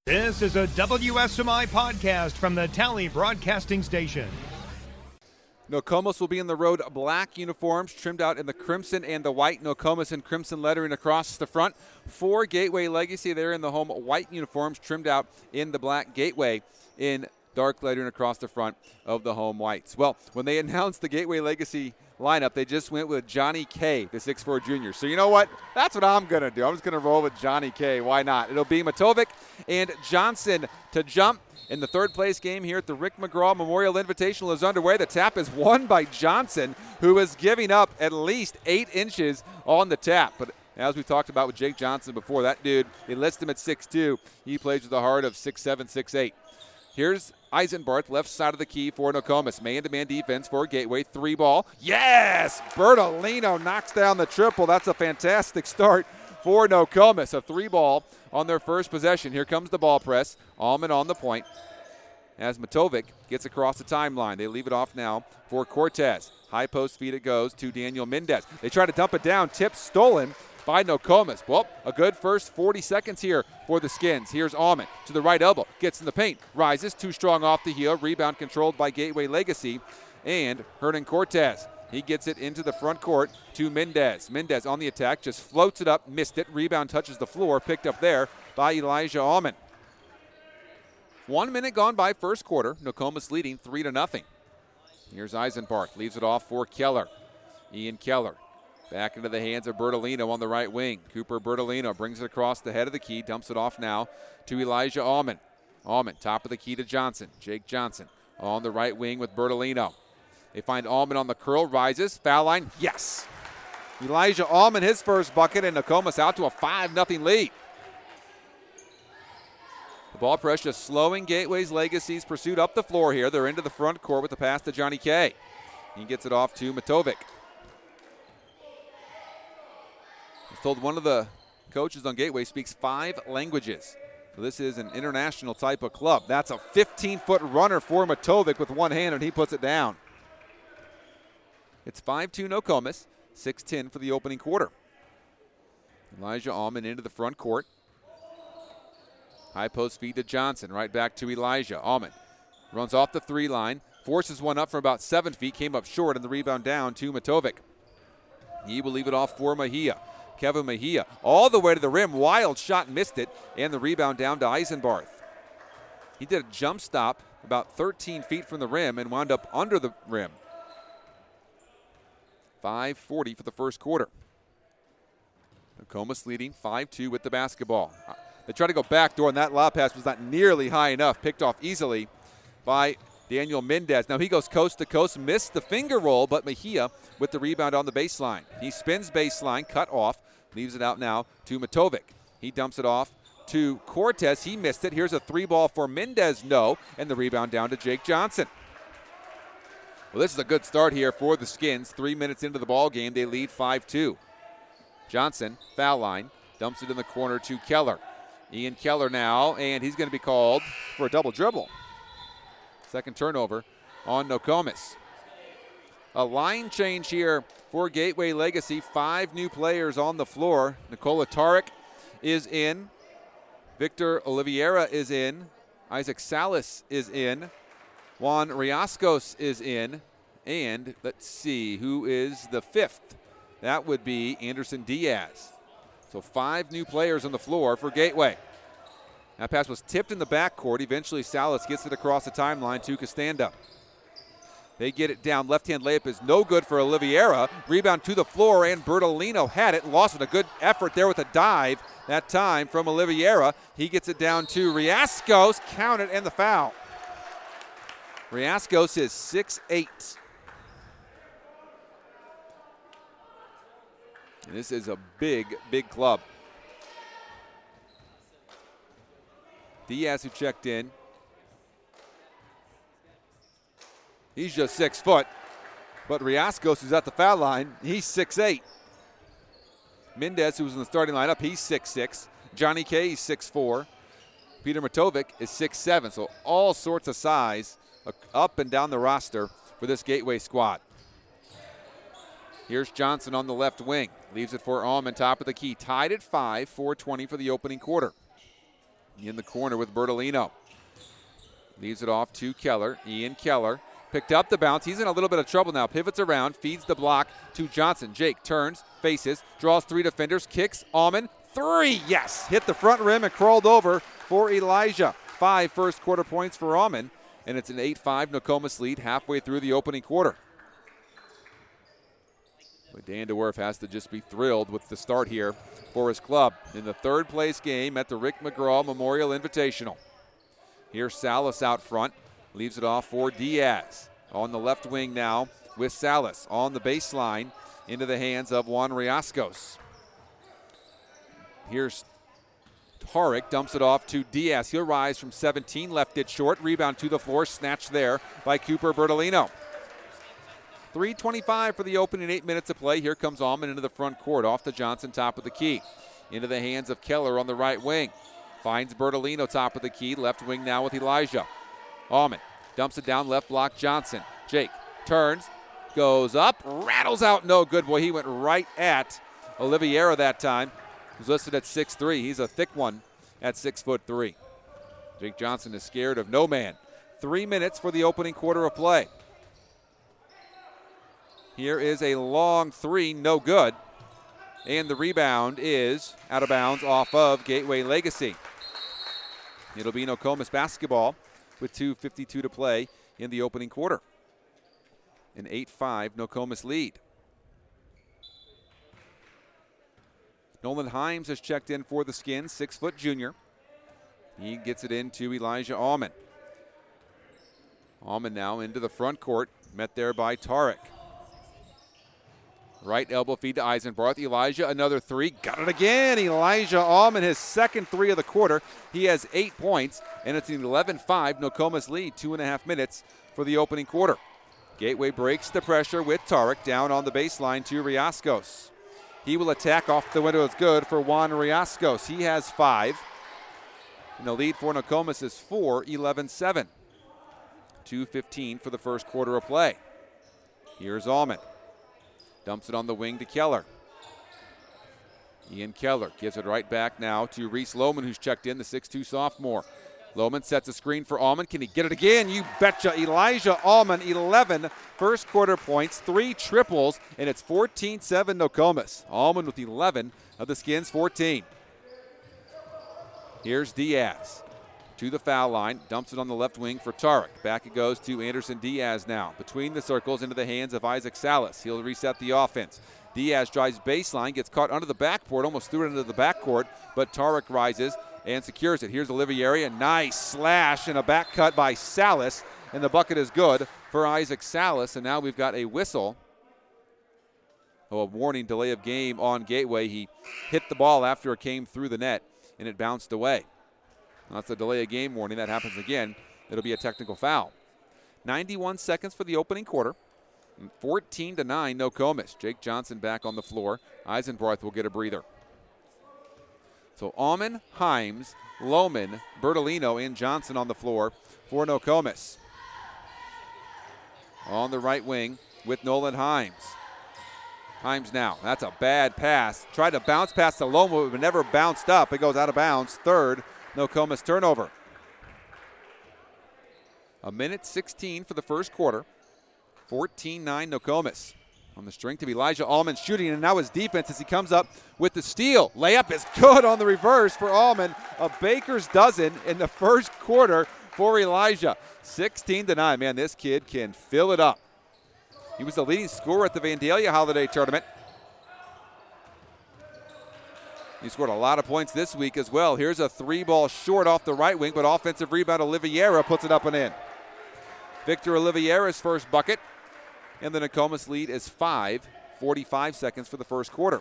This is a WSMI podcast from the Tally Broadcasting Station. Nokomis will be in the road black uniforms trimmed out in the crimson and the white. Nokomis in crimson lettering across the front. For Gateway Legacy, they're in the home white uniforms trimmed out in the black. Gateway in dark lettering across the front of the home whites. Well, when they announced the Gateway Legacy lineup, they just went with Johnny K, the 6'4 junior. So you know what? That's what I'm going to do. I'm just going to roll with Johnny K. Why not? It'll be Matovic and Johnson to jump. In the third place game here at the Rick McGraw Memorial Invitational is underway. The tap is won by Johnson, who is giving up at least 8 inches on the tap. But as we talked about with Jake Johnson before, that dude, they list him at 6'2". He plays with a heart of 6'7", 6'8". Here's Eisenbarth, left side of the key for Nokomis. Man-to-man defense for Gateway. 3-ball. Yes! Bertolino knocks down the triple. That's a fantastic start for Nokomis. A 3-ball on their first possession. Here comes the ball press. Allman on the point as Matovic gets across the timeline. They leave it off now for Cortez. High post feed it goes to Daniel Mendez. They try to dump it down. Tip stolen by Nokomis. Well, a good first 40 seconds here for the Skins. Here's Allman to the right elbow. Gets in the paint. Rises. Too strong off the heel. Rebound controlled by Gateway Legacy. And Hernan Cortez. He gets it into the front court to Mendez. Mendez on the attack. Just floats it up. Missed it. Rebound touches the floor. Picked up there by Elijah Allman. 1 minute gone by first quarter. Nokomis leading 3-0. Here's Eisenbarth. Leaves it off for Keller. Ian Keller. Back into the hands of Bertolino on the right wing. Cooper Bertolino brings it across the head of the key. Dumps it off now to Elijah Allman. Allman, top of the key to Johnson. Jake Johnson on the right wing with Bertolino. They find Allman on the curl. Rises. Foul line. Yes. Elijah Allman, his first bucket, and Nokomis out to a 5-0 lead. The ball press just slowing Gateway's Legacy's pursuit up the floor here. They're into the front court with the pass to Johnny K. He gets it off to Matovic. I was told one of the coaches on Gateway speaks 5 languages. So this is an international type of club. That's a 15-foot runner for Matovic with one hand, and he puts it down. It's 5-2 Nokomis, 6-10 for the opening quarter. Elijah Allman into the front court. High post feed to Johnson, right back to Elijah. Allman runs off the 3 line, forces one up from about 7 feet, came up short, and the rebound down to Matovic. He will leave it off for Mejia. Kevin Mejia all the way to the rim. Wild shot, missed it, and the rebound down to Eisenbarth. He did a jump stop about 13 feet from the rim and wound up under the rim. 5:40 for the first quarter. Nokomis leading 5-2 with the basketball. They try to go backdoor, and that lob pass was not nearly high enough. Picked off easily by Daniel Mendez. Now he goes coast to coast, missed the finger roll, but Mejia with the rebound on the baseline. He spins baseline, cut off, leaves it out now to Matovic. He dumps it off to Cortez. He missed it. Here's a 3-ball for Mendez, no, and the rebound down to Jake Johnson. Well, this is a good start here for the Skins. 3 minutes into the ball game, they lead 5-2. Johnson, foul line, dumps it in the corner to Keller. Ian Keller now, and he's going to be called for a double dribble. Second turnover on Nokomis. A line change here for Gateway Legacy. 5 new players on the floor. Nikola Tarek is in. Victor Oliveira is in. Isaac Salas is in. Juan Riascos is in. And let's see who is the 5th. That would be Anderson Diaz. So 5 new players on the floor for Gateway. That pass was tipped in the backcourt. Eventually Salas gets it across the timeline to Costanda. They get it down. Left-hand layup is no good for Oliveira. Rebound to the floor, and Bertolino had it. Lost it. A good effort there with a dive that time from Oliveira. He gets it down to Riascos. Count it, and the foul. Riascos is 6'8". And this is a big, big club. Diaz, who checked in. He's just 6 foot. But Riascos, who's at the foul line, he's 6'8". Mendez, who's in the starting lineup, he's 6'6". Johnny K, he's 6'4". Peter Matovic is 6'7". So all sorts of size up and down the roster for this Gateway squad. Here's Johnson on the left wing. Leaves it for Allman, top of the key. Tied at 5, 4:20 for the opening quarter. in the corner with Bertolino. Leaves it off to Keller. Ian Keller picked up the bounce. He's in a little bit of trouble now. Pivots around, feeds the block to Johnson. Jake turns, faces, draws 3 defenders, kicks. Allman, 3. Yes! Hit the front rim and crawled over for Elijah. 5 first quarter points for Allman, and it's an 8-5 Nokomis lead halfway through the opening quarter. But Dan DeWerff has to just be thrilled with the start here for his club in the third place game at the Rick McGraw Memorial Invitational. Here's Salas out front, leaves it off for Diaz. On the left wing now with Salas on the baseline into the hands of Juan Riascos. Here's Tarek, dumps it off to Diaz. He'll rise from 17, left it short, rebound to the floor, snatched there by Cooper Bertolino. 3:25 for the opening 8 minutes of play. Here comes Allman into the front court, off to Johnson, top of the key. Into the hands of Keller on the right wing. Finds Bertolino, top of the key, left wing now with Elijah. Allman dumps it down, left block Johnson. Jake turns, goes up, rattles out, no good. Boy, he went right at Oliveira that time. He's listed at 6'3". He's a thick one at 6'3". Jake Johnson is scared of no man. 3 minutes for the opening quarter of play. Here is a long 3, no good. And the rebound is out of bounds off of Gateway Legacy. It'll be Nokomis basketball with 2:52 to play in the opening quarter. An 8-5 Nokomis lead. Nolan Himes has checked in for the Skins, 6-foot junior. He gets it into Elijah Allman. Allman now into the front court, met there by Tarek. Right elbow feed to Eisenbarth. Elijah, another 3. Got it again. Elijah Allman, his second 3 of the quarter. He has 8 points, and it's an 11-5 Nokomis lead. 2.5 minutes for the opening quarter. Gateway breaks the pressure with Tarek down on the baseline to Riascos. He will attack off the window. It's good for Juan Riascos. He has 5. And the lead for Nokomis is 4, 11-7. 2:15 for the first quarter of play. Here's Allman. Dumps it on the wing to Keller. Ian Keller gives it right back now to Reese Lohman, who's checked in, the 6'2 sophomore. Lohman sets a screen for Allman. Can he get it again? You betcha. Elijah Allman, 11 first quarter points, 3 triples, and it's 14-7 Nokomis. Allman with 11 of the Skins' 14. Here's Diaz to the foul line, dumps it on the left wing for Tarek. Back it goes to Anderson Diaz now. Between the circles into the hands of Isaac Salas. He'll reset the offense. Diaz drives baseline, gets caught under the backboard, almost threw it into the backcourt, but Tarek rises and secures it. Here's Olivieri, a nice slash and a back cut by Salas, and the bucket is good for Isaac Salas, and now we've got a whistle. A warning, delay of game on Gateway. He hit the ball after it came through the net, and it bounced away. That's a delay of game warning. That happens again. It'll be a technical foul. 91 seconds for the opening quarter. 14-9 Nokomis. Jake Johnson back on the floor. Eisenbarth will get a breather. So Allman, Himes, Lohman, Bertolino, and Johnson on the floor for Nokomis. On the right wing with Nolan Himes. Himes now. That's a bad pass. Tried to bounce past the Lohman, but never bounced up. It goes out of bounds. Third Nokomis turnover. 1:16 for the first quarter. 14-9 Nokomis. On the strength of Elijah Allman shooting, and now his defense as he comes up with the steal. Layup is good on the reverse for Allman. A baker's dozen in the first quarter for Elijah. 16-9. Man, this kid can fill it up. He was the leading scorer at the Vandalia Holiday Tournament. He scored a lot of points this week as well. Here's a 3-ball short off the right wing, but offensive rebound. Oliveira puts it up and in. Victor Oliveira's first bucket, and the Nokomis lead is 5, 45 seconds for the first quarter.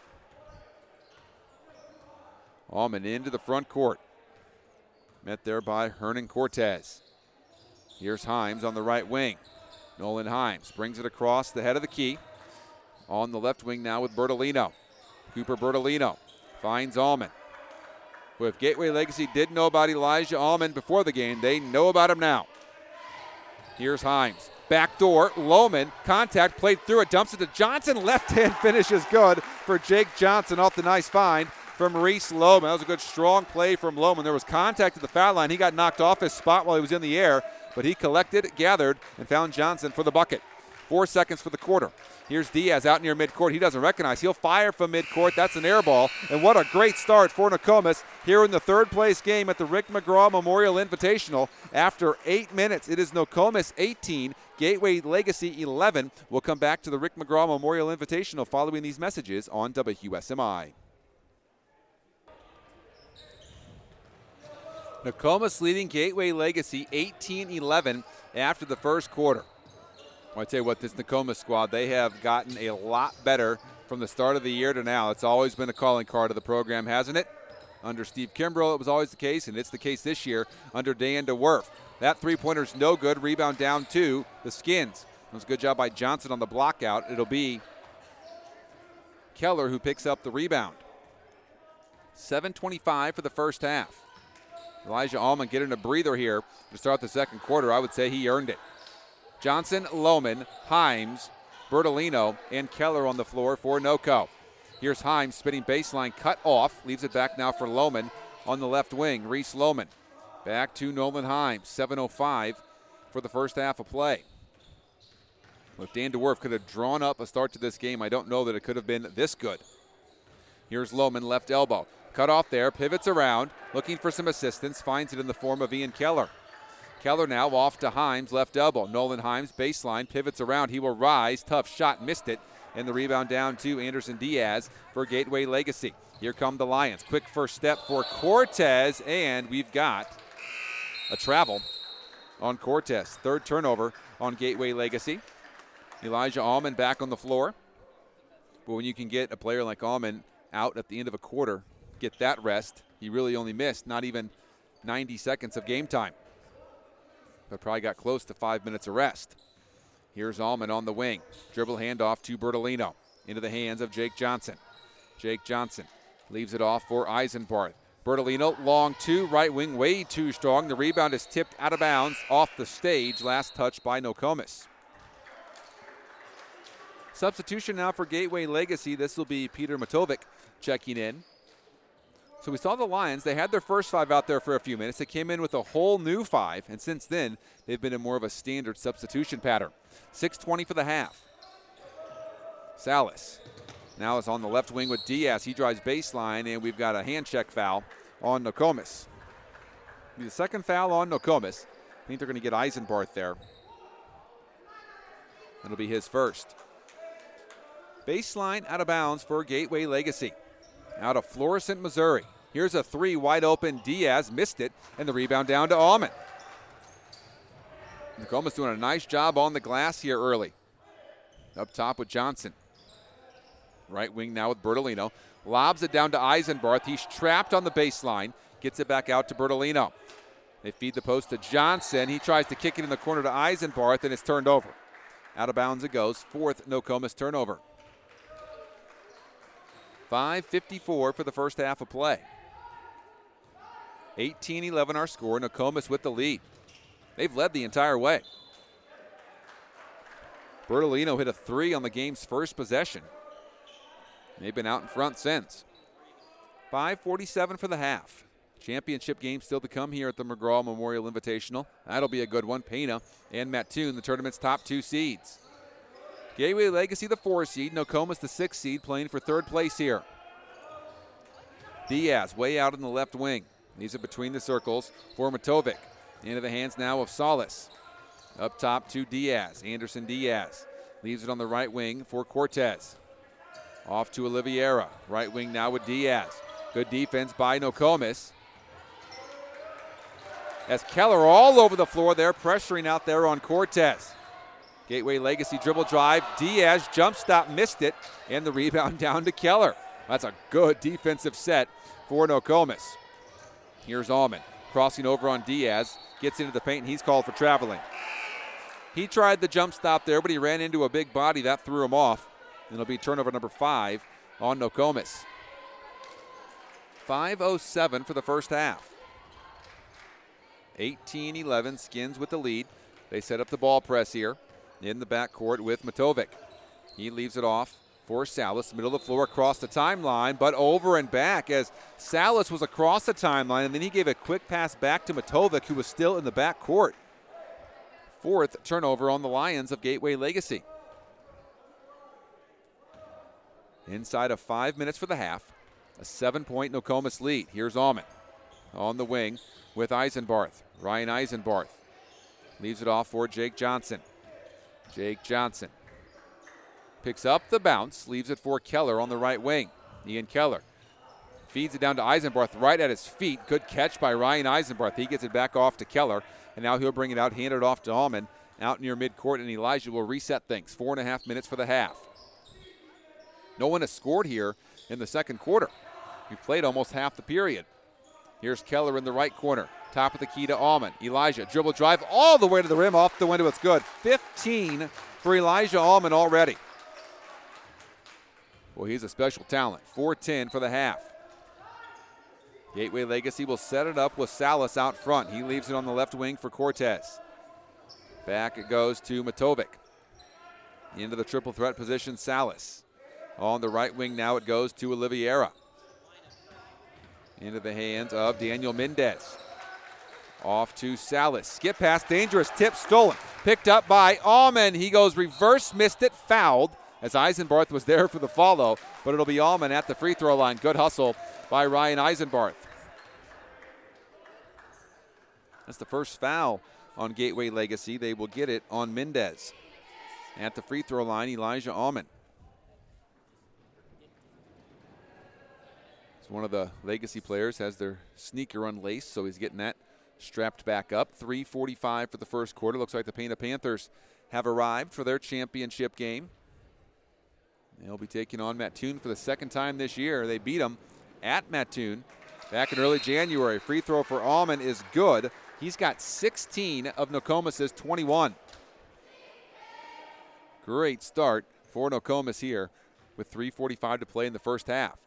Allman into the front court. Met there by Hernan Cortez. Here's Himes on the right wing. Nolan Himes brings it across the head of the key. On the left wing now with Bertolino. Cooper Bertolino finds Allman. Well, if Gateway Legacy didn't know about Elijah Allman before the game, they know about him now. Here's Himes. Backdoor, Lohman, contact, played through it, dumps it to Johnson. Left hand finish is good for Jake Johnson off the nice find from Reese Lohman. That was a good, strong play from Lohman. There was contact at the foul line. He got knocked off his spot while he was in the air, but he collected, gathered, and found Johnson for the bucket. 4 seconds for the quarter. Here's Diaz out near midcourt. He doesn't recognize. He'll fire from midcourt. That's an air ball. And what a great start for Nokomis here in the third place game at the Rick McGraw Memorial Invitational. After 8 minutes, it is Nokomis 18, Gateway Legacy 11. We'll come back to the Rick McGraw Memorial Invitational following these messages on WQSMI. Nokomis leading Gateway Legacy 18-11 after the first quarter. I tell you what, this Nokomis squad, they have gotten a lot better from the start of the year to now. It's always been a calling card of the program, hasn't it? Under Steve Kimbrough, it was always the case, and it's the case this year under Dan DeWerf. That three-pointer's no good. Rebound down to the Skins. It was a good job by Johnson on the block out. It'll be Keller who picks up the rebound. 7:25 for the first half. Elijah Allman getting a breather here to start the second quarter. I would say he earned it. Johnson, Lohman, Himes, Bertolino, and Keller on the floor for NoCo. Here's Himes spinning baseline, cut off, leaves it back now for Lohman on the left wing. Reese Lohman back to Nolan Himes. 7:05 for the first half of play. If Dan DeWerf could have drawn up a start to this game, I don't know that it could have been this good. Here's Lohman, left elbow. Cut off there, pivots around, looking for some assistance, finds it in the form of Ian Keller. Keller now off to Himes, left elbow. Nolan Himes, baseline, pivots around. He will rise. Tough shot, missed it. And the rebound down to Anderson Diaz for Gateway Legacy. Here come the Lions. Quick first step for Cortez, and we've got a travel on Cortez. Third turnover on Gateway Legacy. Elijah Allman back on the floor. But when you can get a player like Allman out at the end of a quarter, get that rest, he really only missed not even 90 seconds of game time. But probably got close to 5 minutes of rest. Here's Allman on the wing. Dribble handoff to Bertolino. Into the hands of Jake Johnson. Jake Johnson leaves it off for Eisenbarth. Bertolino, long two, right wing, way too strong. The rebound is tipped out of bounds off the stage. Last touch by Nokomis. Substitution now for Gateway Legacy. This will be Peter Matovic checking in. So we saw the Lions. They had their first five out there for a few minutes. They came in with a whole new five, and since then, they've been in more of a standard substitution pattern. 6:20 for the half. Salas now is on the left wing with Diaz. He drives baseline, and we've got a hand check foul on Nokomis. The second foul on Nokomis. I think they're going to get Eisenbarth there. That'll be his first. Baseline out of bounds for Gateway Legacy. Out of Florissant, Missouri. Here's a three, wide open. Diaz missed it, and the rebound down to Allman. Nokomis doing a nice job on the glass here early. Up top with Johnson. Right wing now with Bertolino. Lobs it down to Eisenbarth. He's trapped on the baseline. Gets it back out to Bertolino. They feed the post to Johnson. He tries to kick it in the corner to Eisenbarth, and it's turned over. Out of bounds it goes. Fourth Nokomis turnover. 5:54 for the first half of play. 18-11 our score. Nokomis with the lead. They've led the entire way. Bertolino hit a three on the game's first possession. They've been out in front since. 5:47 for the half. Championship game still to come here at the McGraw Memorial Invitational. That'll be a good one. Pena and Mattoon, the tournament's top two seeds. Gateway Legacy, the 4 seed. Nokomis, the 6 seed, playing for third place here. Diaz way out in the left wing. Leaves it between the circles for Matovic. Into the hands now of Salas. Up top to Diaz. Anderson Diaz leaves it on the right wing for Cortez. Off to Oliveira. Right wing now with Diaz. Good defense by Nokomis. As Keller all over the floor there, pressuring out there on Cortez. Gateway Legacy dribble drive. Diaz jump stop, missed it, and the rebound down to Keller. That's a good defensive set for Nokomis. Here's Allman crossing over on Diaz. Gets into the paint, and he's called for traveling. He tried the jump stop there, but he ran into a big body. That threw him off. It'll be turnover number 5 on Nokomis. 5:07 for the first half. 18-11, Skins with the lead. They set up the ball press here in the backcourt with Matovic. He leaves it off for Salas, middle of the floor across the timeline, but over and back as Salas was across the timeline, and then he gave a quick pass back to Matovic, who was still in the back court. Fourth turnover on the Lions of Gateway Legacy. Inside of 5 minutes for the half, a 7-point Nokomis lead. Here's Almond on the wing with Eisenbarth. Ryan Eisenbarth leaves it off for Jake Johnson. Jake Johnson picks up the bounce, leaves it for Keller on the right wing. Ian Keller feeds it down to Eisenbarth right at his feet. Good catch by Ryan Eisenbarth. He gets it back off to Keller, and now he'll bring it out, hand it off to Almond out near midcourt, and Elijah will reset things. 4.5 minutes for the half. No one has scored here in the second quarter. We've played almost half the period. Here's Keller in the right corner. Top of the key to Almond. Elijah, dribble drive all the way to the rim, off the window. It's good. 15 for Elijah Almond already. Well, he's a special talent. 4:10 for the half. Gateway Legacy will set it up with Salas out front. He leaves it on the left wing for Cortez. Back it goes to Matovic. Into the triple threat position, Salas. On the right wing now it goes to Oliveira. Into the hands of Daniel Mendez. Off to Salas. Skip pass, dangerous tip, stolen. Picked up by Almond. He goes reverse, missed it, fouled, as Eisenbarth was there for the follow, but it'll be Almond at the free throw line. Good hustle by Ryan Eisenbarth. That's the first foul on Gateway Legacy. They will get it on Mendez. At the free throw line, Elijah Almond. One of the Legacy players has their sneaker unlaced, so he's getting that strapped back up. 3:45 for the first quarter. Looks like the Pana Panthers have arrived for their championship game. They'll be taking on Mattoon for the second time this year. They beat them at Mattoon back in early January. Free throw for Almond is good. He's got 16 of Nokomis' 21. Great start for Nokomis here with 3:45 to play in the first half.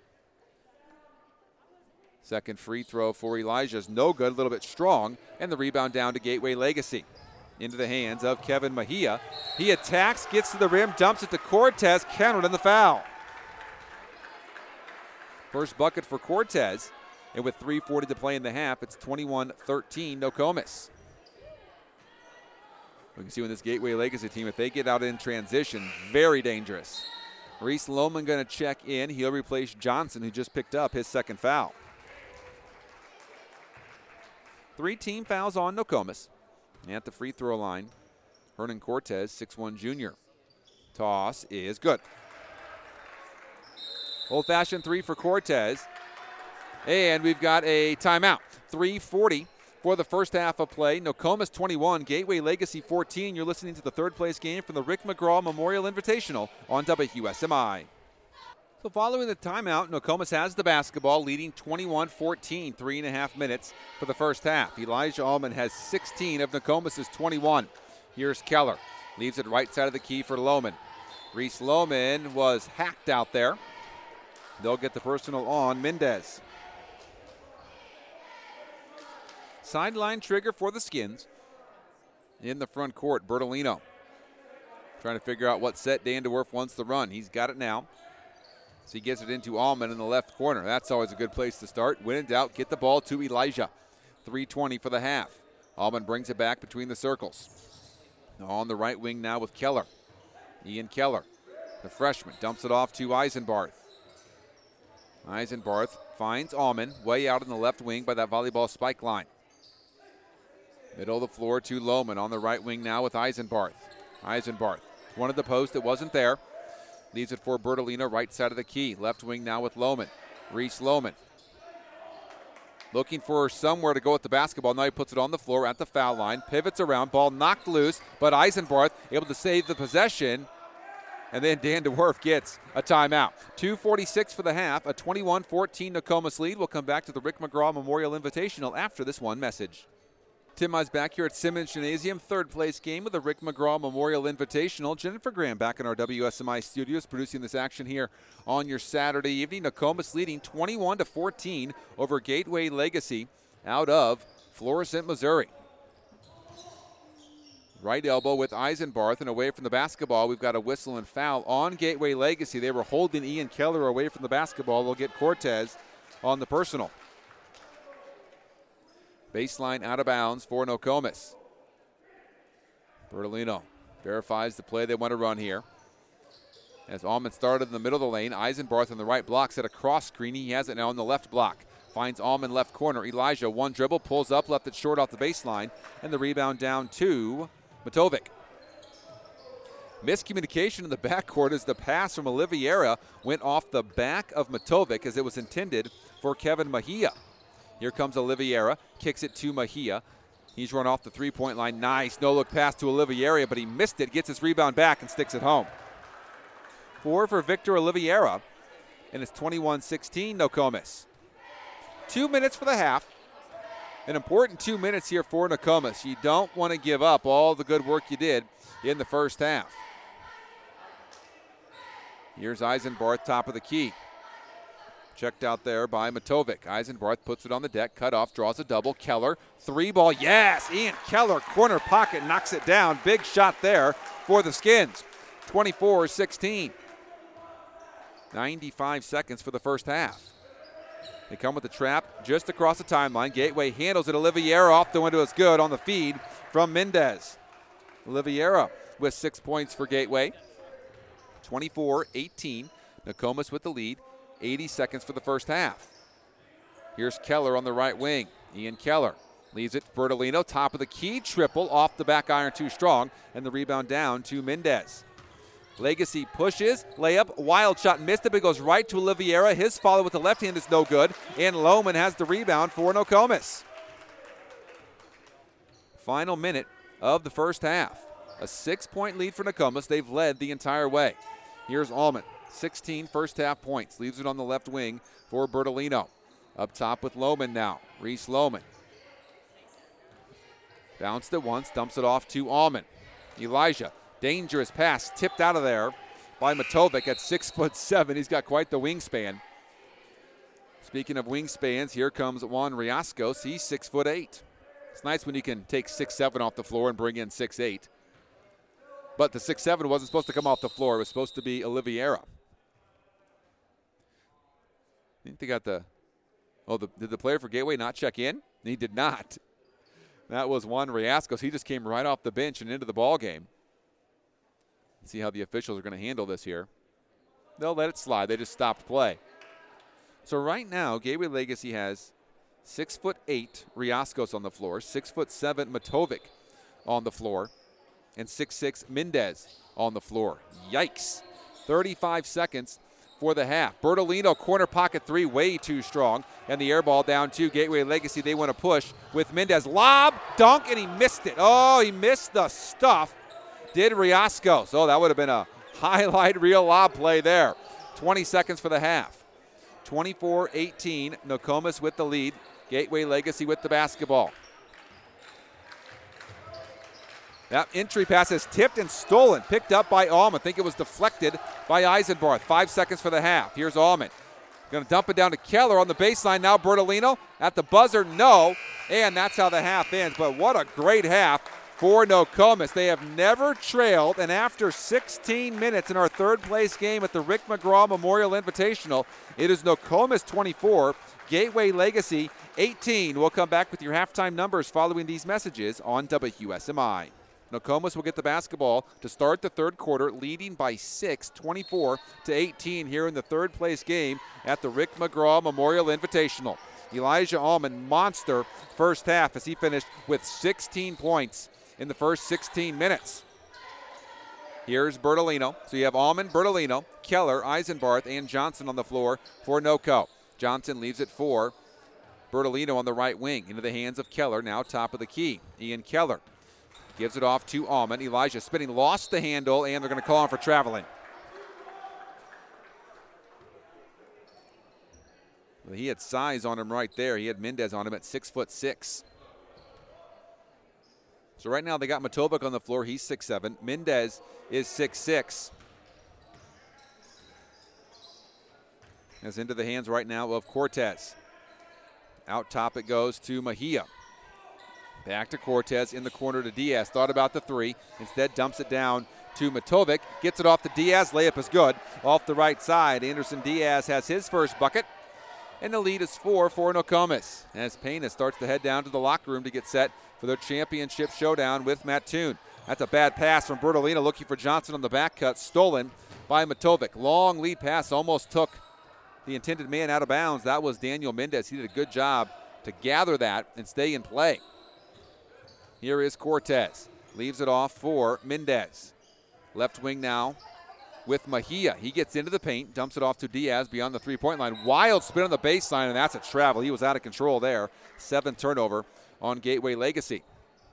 Second free throw for Elijah is no good, a little bit strong, and the rebound down to Gateway Legacy. Into the hands of Kevin Mejia. He attacks, gets to the rim, dumps it to Cortez, countered in the foul. First bucket for Cortez, and with 3:40 to play in the half, it's 21-13 Nokomis. We can see when this Gateway Legacy team, if they get out in transition, very dangerous. Reese Lohman going to check in. He'll replace Johnson, who just picked up his second foul. 3 team fouls on Nokomis. At the free throw line, Hernan Cortez, 6'1 junior. Toss is good. Old-fashioned 3 for Cortez. And we've got a timeout. 3:40 for the first half of play. Nokomis 21, Gateway Legacy 14. You're listening to the third place game from the Rick McGraw Memorial Invitational on WSMI. So following the timeout, Nokomis has the basketball, leading 21-14, 3.5 minutes for the first half. Elijah Almond has 16 of Nokomis' 21. Here's Keller. Leaves it right side of the key for Lohman. Reese Lohman was hacked out there. They'll get the personal on Mendez. Sideline trigger for the Skins. In the front court, Bertolino trying to figure out what set Danderwerf wants to run. He's got it now. So he gets it into Almond in the left corner. That's always a good place to start. When in doubt, get the ball to Elijah. 3:20 for the half. Almond brings it back between the circles. On the right wing now with Keller. Ian Keller, the freshman, dumps it off to Eisenbarth. Eisenbarth finds Almond way out in the left wing by that volleyball spike line. Middle of the floor to Lohman on the right wing now with Eisenbarth. Eisenbarth wanted the post, it wasn't there. Leaves it for Bertolino, right side of the key. Left wing now with Lohman. Reese Lohman looking for somewhere to go with the basketball. Now he puts it on the floor at the foul line. Pivots around, ball knocked loose, but Eisenbarth able to save the possession. And then Danderwerf gets a timeout. 2:46 for the half, a 21-14 Nokomis lead. We'll come back to the Rick McGraw Memorial Invitational after this one message. Tim Mize back here at Simmons Gymnasium, third place game with the Rick McGraw Memorial Invitational. Jennifer Graham back in our WSMI studios producing this action here on your Saturday evening. Nokomis leading 21-14 over Gateway Legacy out of Florissant, Missouri. Right elbow with Eisenbarth, and away from the basketball, we've got a whistle and foul on Gateway Legacy. They were holding Ian Keller away from the basketball. They'll get Cortez on the personal. Baseline out of bounds for Nokomis. Bertolino verifies the play they want to run here. As Allman started in the middle of the lane, Eisenbarth on the right block set a cross screen. He has it now on the left block. Finds Allman left corner. Elijah, one dribble, pulls up, left it short off the baseline, and the rebound down to Matovic. Miscommunication in the backcourt as the pass from Oliveira went off the back of Matovic as it was intended for Kevin Mejia. Here comes Oliveira, kicks it to Mejia. He's run off the three-point line. Nice no-look pass to Oliveira, but he missed it, gets his rebound back, and sticks it home. 4 for Victor Oliveira, and it's 21-16 Nokomis. 2 minutes for the half. An important 2 minutes here for Nokomis. You don't want to give up all the good work you did in the first half. Here's Eisenbarth, top of the key. Checked out there by Matovic. Eisenbarth puts it on the deck, cut off, draws a double. Keller, three ball, yes! Ian Keller, corner pocket, knocks it down. Big shot there for the Skins. 24-16. 95 seconds for the first half. They come with the trap just across the timeline. Gateway handles it. Oliveira off the window is good on the feed from Mendez. Oliveira with 6 points for Gateway. 24-18. Nokomis with the lead. 80 seconds for the first half. Here's Keller on the right wing. Ian Keller leaves it to Bertolino. Top of the key. Triple off the back iron too strong. And the rebound down to Mendez. Legacy pushes, layup, wild shot, missed it, but it goes right to Oliveira. His follow with the left hand is no good, and Lohman has the rebound for Nokomis. Final minute of the first half. A 6-point lead for Nokomis. They've led the entire way. Here's Allman, 16 first half points, leaves it on the left wing for Bertolino. Up top with Lohman now, Reese Lohman. Bounced it once, dumps it off to Allman. Elijah. Dangerous pass tipped out of there by Matovic at 6'7". He's got quite the wingspan. Speaking of wingspans, here comes Juan Riascos. He's 6'8". It's nice when you can take 6'7" off the floor and bring in 6'8". But the 6'7" wasn't supposed to come off the floor. It was supposed to be Oliveira. I think they got the did the player for Gateway not check in? He did not. That was Juan Riascos. He just came right off the bench and into the ball game. See how the officials are going to handle this here. They'll let it slide. They just stopped play. So right now, Gateway Legacy has 6'8" Riascos on the floor, 6'7" Matovic on the floor, and 6'6" Mendez on the floor. Yikes. 35 seconds for the half. Bertolino, corner pocket three, way too strong. And the air ball down to Gateway Legacy. They want to push with Mendez. Lob, dunk, and he missed it. Oh, he missed the stuff. Did Riascos. Oh, that would have been a highlight reel lob play there. 20 seconds for the half. 24-18. Nokomis with the lead. Gateway Legacy with the basketball. That entry pass is tipped and stolen. Picked up by Allman. I think it was deflected by Eisenbarth. 5 seconds for the half. Here's Allman. Going to dump it down to Keller on the baseline. Now Bertolino at the buzzer. No. And that's how the half ends. But what a great half for Nokomis. They have never trailed, and after 16 minutes in our third place game at the Rick McGraw Memorial Invitational, it is Nokomis 24, Gateway Legacy 18. We'll come back with your halftime numbers following these messages on WSMI. Nokomis will get the basketball to start the third quarter, leading by 6, 24-18 here in the third place game at the Rick McGraw Memorial Invitational. Elijah Allman, monster first half as he finished with 16 points in the first 16 minutes. Here's Bertolino. So you have Allman, Bertolino, Keller, Eisenbarth, and Johnson on the floor for NoCo. Johnson leaves it for Bertolino on the right wing into the hands of Keller, now top of the key. Ian Keller gives it off to Allman. Elijah spinning, lost the handle, and they're going to call him for traveling. Well, he had size on him right there. He had Mendez on him at 6'6". So right now they got Matovic on the floor. He's 6'7". Mendez is 6'6". That's into the hands right now of Cortez. Out top it goes to Mejia. Back to Cortez in the corner to Diaz. Thought about the three. Instead dumps it down to Matovic. Gets it off to Diaz. Layup is good. Off the right side. Anderson Diaz has his first bucket. And the lead is 4 for Nokomis. As Pena starts to head down to the locker room to get set for their championship showdown with Mattoon. That's a bad pass from Bertolino looking for Johnson on the back cut. Stolen by Matovic. Long lead pass almost took the intended man out of bounds. That was Daniel Mendez. He did a good job to gather that and stay in play. Here is Cortez. Leaves it off for Mendez. Left wing now with Mejia. He gets into the paint, dumps it off to Diaz beyond the three-point line. Wild spin on the baseline, and that's a travel. He was out of control there. 7th turnover on Gateway Legacy.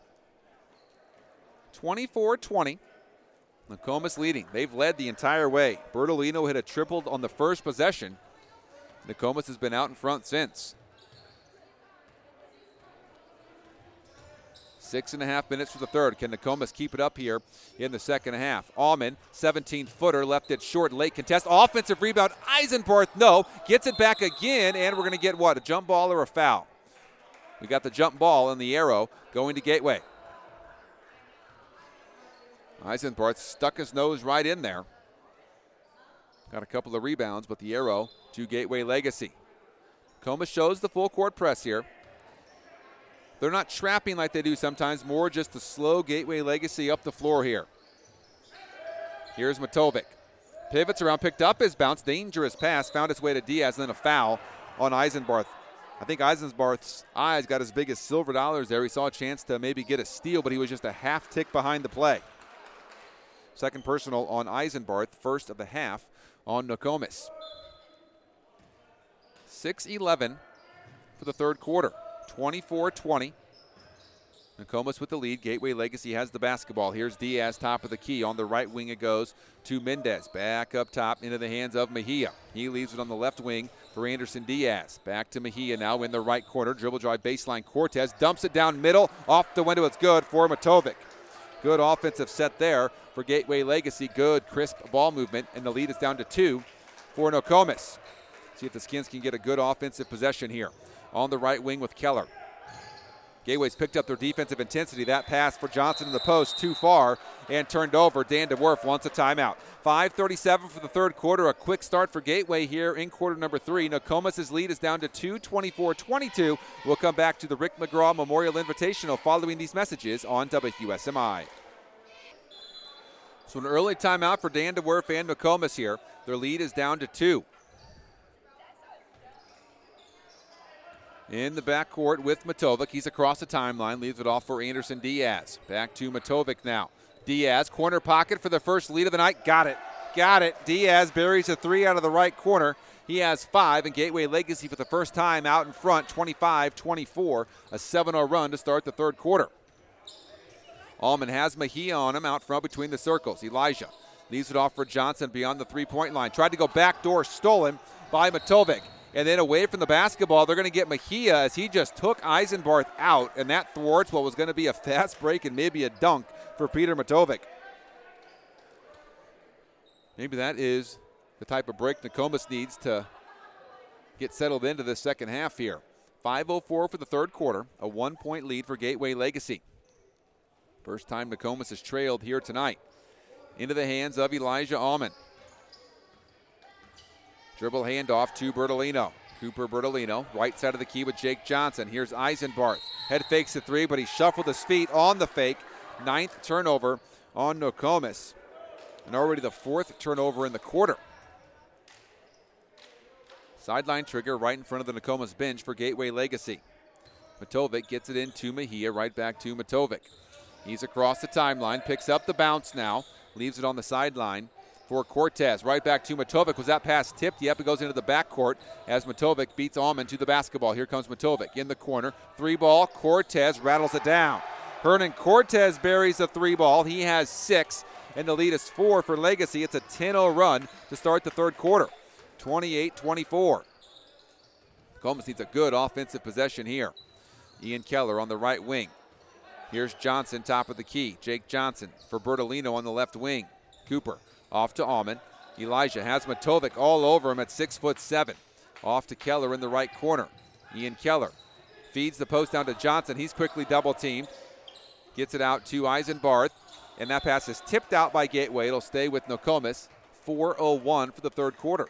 24-20. Nokomis leading. They've led the entire way. Bertolino hit a triple on the first possession. Nokomis has been out in front since. 6.5 minutes for the third. Can Nokomis keep it up here in the second half? Allman, 17-footer, left it short, late contest. Offensive rebound, Eisenbarth, no. Gets it back again, and we're going to get what, a jump ball or a foul? We got the jump ball and the arrow going to Gateway. Eisenbarth stuck his nose right in there. Got a couple of rebounds, but the arrow to Gateway Legacy. Nokomis shows the full court press here. They're not trapping like they do sometimes, more just the slow Gateway Legacy up the floor here. Here's Matovic. Pivots around, picked up his bounce, dangerous pass, found its way to Diaz, and then a foul on Eisenbarth. I think Eisenbarth's eyes got as big as silver dollars there. He saw a chance to maybe get a steal, but he was just a half tick behind the play. Second personal on Eisenbarth, first of the half on Nokomis. 6:11 for the third quarter. 24-20. Nokomis with the lead. Gateway Legacy has the basketball. Here's Diaz, top of the key. On the right wing it goes to Mendez. Back up top into the hands of Mejia. He leaves it on the left wing for Anderson Diaz. Back to Mejia now in the right corner. Dribble drive baseline. Cortez dumps it down middle. Off the window. It's good for Matovic. Good offensive set there for Gateway Legacy. Good crisp ball movement. And the lead is down to 2 for Nokomis. See if the Skins can get a good offensive possession here. On the right wing with Keller. Gateway's picked up their defensive intensity. That pass for Johnson in the post too far and turned over. Dan DeWerf wants a timeout. 5:37 for the third quarter. A quick start for Gateway here in quarter number 3. Nokomis' lead is down to 2, 24-22. We'll come back to the Rick McGraw Memorial Invitational following these messages on WQSMI. So an early timeout for Dan DeWerf and Nokomis here. Their lead is down to 2. In the backcourt with Matovic. He's across the timeline. Leaves it off for Anderson Diaz. Back to Matovic now. Diaz, corner pocket for the first lead of the night. Got it. Got it. Diaz buries a 3 out of the right corner. He has 5, and Gateway Legacy for the first time out in front, 25-24. A 7-0 run to start the third quarter. Allman has Mejia on him out front between the circles. Elijah leaves it off for Johnson beyond the three-point line. Tried to go backdoor, stolen by Matovic. And then away from the basketball, they're going to get Mejia as he just took Eisenbarth out, and that thwarts what was going to be a fast break and maybe a dunk for Peter Matovic. Maybe that is the type of break Nokomis needs to get settled into this second half here. 5:04 for the third quarter, a 1-point lead for Gateway Legacy. First time Nokomis has trailed here tonight. Into the hands of Elijah Allman. Dribble handoff to Bertolino. Cooper Bertolino, right side of the key with Jake Johnson. Here's Eisenbarth. Head fakes the 3, but he shuffled his feet on the fake. 9th turnover on Nokomis. And already the 4th turnover in the quarter. Sideline trigger right in front of the Nokomis bench for Gateway Legacy. Matovic gets it into Mejia, right back to Matovic. He's across the timeline, picks up the bounce now, leaves it on the sideline for Cortez. Right back to Matovic. Was that pass tipped? Yep, it goes into the backcourt as Matovic beats Allman to the basketball. Here comes Matovic in the corner. 3-ball. Cortez rattles it down. Hernan Cortez buries the 3-ball. He has 6, and the lead is 4 for Legacy. It's a 10-0 run to start the third quarter. 28-24. Nokomis needs a good offensive possession here. Ian Keller on the right wing. Here's Johnson, top of the key. Jake Johnson for Bertolino on the left wing. Cooper off to Allman. Elijah has Matovic all over him at 6'7". Off to Keller in the right corner. Ian Keller Feeds the post down to Johnson. He's quickly double-teamed. Gets it out to Eisenbarth. And that pass is tipped out by Gateway. It'll stay with Nokomis. 4:01 for the third quarter.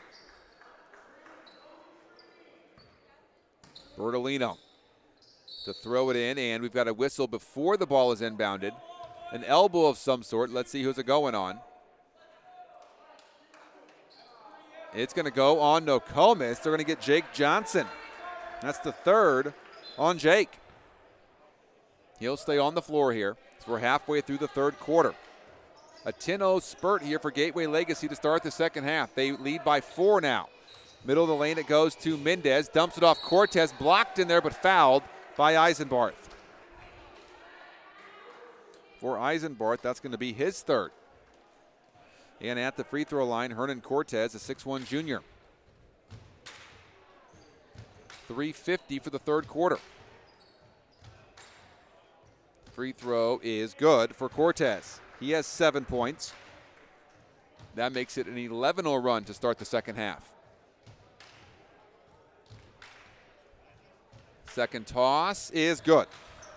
Bertolino to throw it in, and we've got a whistle before the ball is inbounded. An elbow of some sort. Let's see who's it going on. It's going to go on Nokomis. They're going to get Jake Johnson. That's the third on Jake. He'll stay on the floor here. So we're halfway through the third quarter. A 10-0 spurt here for Gateway Legacy to start the second half. They lead by 4 now. Middle of the lane, it goes to Mendez. Dumps it off Cortez. Blocked in there, but fouled by Eisenbarth. For Eisenbarth, that's going to be his third. And at the free throw line, Hernan Cortez, a 6'1 junior. 3:50 for the third quarter. Free throw is good for Cortez. He has 7 points. That makes it an 11-0 run to start the second half. Second toss is good.